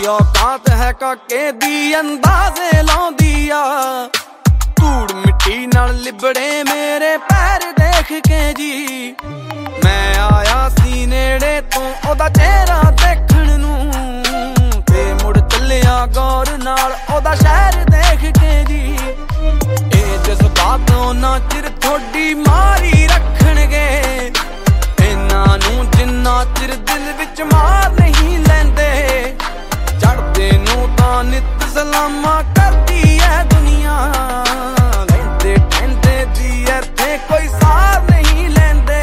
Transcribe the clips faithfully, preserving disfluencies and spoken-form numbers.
औकात है काके दी अंदाजे लाउंदी आ। धूड़ मिट्टी नाल लिबड़े मेरे पैर देख के जी, मैं आया सी नेड़े तो ओदा चेहरा देखण नूं, ते मुड़ चलिया गौर नाल ओदा शहर देख के जी। ए जज्बातों ना चिर थोड़ी मारी रखणगे, इन्हां नूं जिन्ना चिर दिल विच मार नहीं लैंदे। चढ़दे नूं तां नित सलामा करदी है दुनिया, लैंदे टैंदे दी इत्थे कोई सार नहीं लैंदे।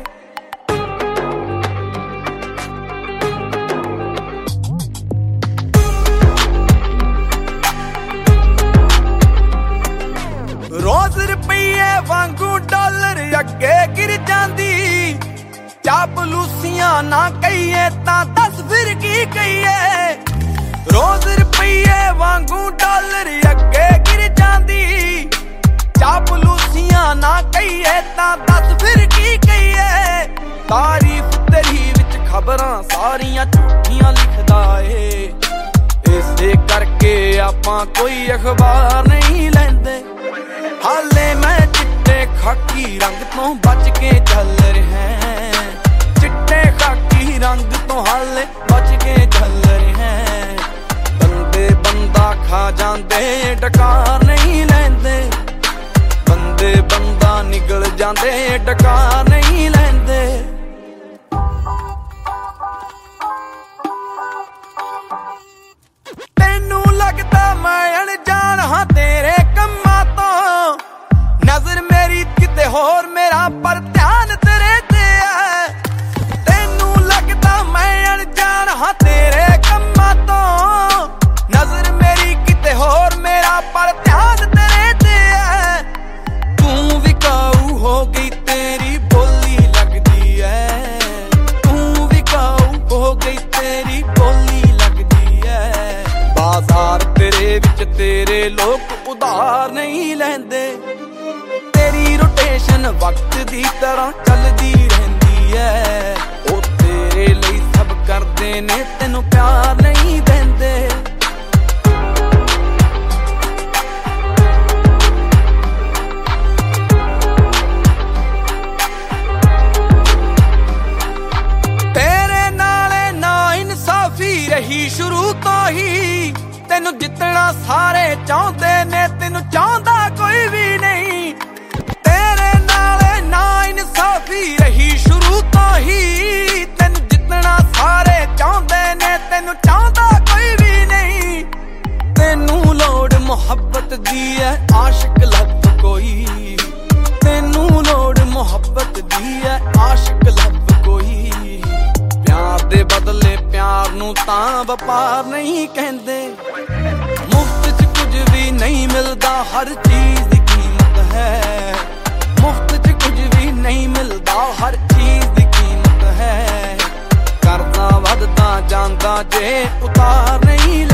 रोज रुपये वांगू डॉलर अगे गिर जांदी, चापलूसियां ना कहिए तां दस फिर की कहिए। रोज रुपये वांगू डॉलर अगे गिर जांदी, चापलूसियां ना कहिए तां दस फिर की कहिए। तारीफ तेरी विच खबरां सारियां झूठियां लिखदा ए, इसे करके आपां कोई अखबार नहीं लैंदे। हाले मैं चिट्टे खाकी रंग तो बच के चल रहे हैं, चिट्टे खाकी रंग तो हाले बच के चल रहे हैं। बंदे बंदा खा जांदे डकार नहीं लैंदे, बंदे बंदा निकल जांदे डकार नहीं लैंदे। तेनू लगदा मैं अनजान हां तेरे कम्मां तो, नजर मेरी किते होर मेरा पर ध्यान तेरे ते है। तेनू लगदा मैं अनजान हां तेरे कम्मां तो, नजर मेरी किते होर मेरा पर ध्यान तेरे ते है। तू विकाऊ हो गई तेरी बोली लगदी है, तू विकाऊ हो गई तेरी बोली लगदी है। बाजार तेरे विच तेरे लोग उधार नहीं लैंदे, तेरी रोटेशन वक्त दी तरह चलदी रहंदी है। ओ तेरे लई सब करदे ने तेनू प्यार नहीं देंदे। तेरे नाले ना इंसाफी रही शुरू तो ही, तेनू जितना सारे चाहते ने तेनू चाहता कोई भी नहीं। तेरे नाले ना इंसाफी रही शुरू तो ही, तेनू जितना सारे चाहते ने तेनू चाहता कोई भी नहीं। तेनू लोड़ मोहब्बत दी है आशिक लब कोई, तेनू लोड़ मोहब्बत दी है आशिक लब कोई। प्यार दे बदले प्यार नू तां वपार नहीं कहंदे, मुफ्त च कुछ भी नहीं मिलदा हर चीज दी कीमत है। मुफ्त च कुछ भी नहीं मिलदा हर चीज दी कीमत है। करदा वधदा जांदा जे उतार नहीं